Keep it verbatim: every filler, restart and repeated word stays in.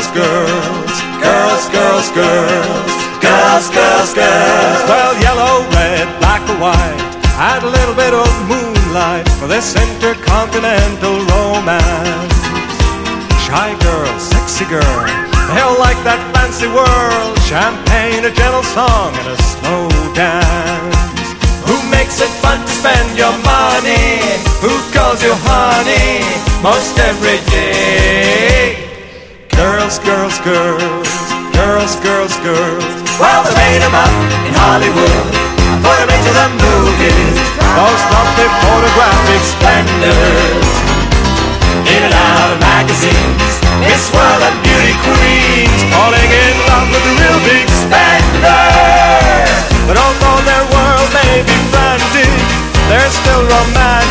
girls, girls, girls, girls, girls, girls, girls, girls. Well, yellow, red, black or white, add a little bit of moonlight for this intercontinental romance. Shy girl, sexy girl, they'll like that fancy world. Champagne, a gentle song, and a slow dance. Who makes it fun to spend your money? Who calls you honey most every day? Girls, girls, girls, girls, girls, girls. Well, they made them up in Hollywood, put them into the movies. Those lovely photographic splendors, in and out of magazines, Miss World and beauty queens, falling in love with the real big spender. But although their world may be frantic, they're still romantic.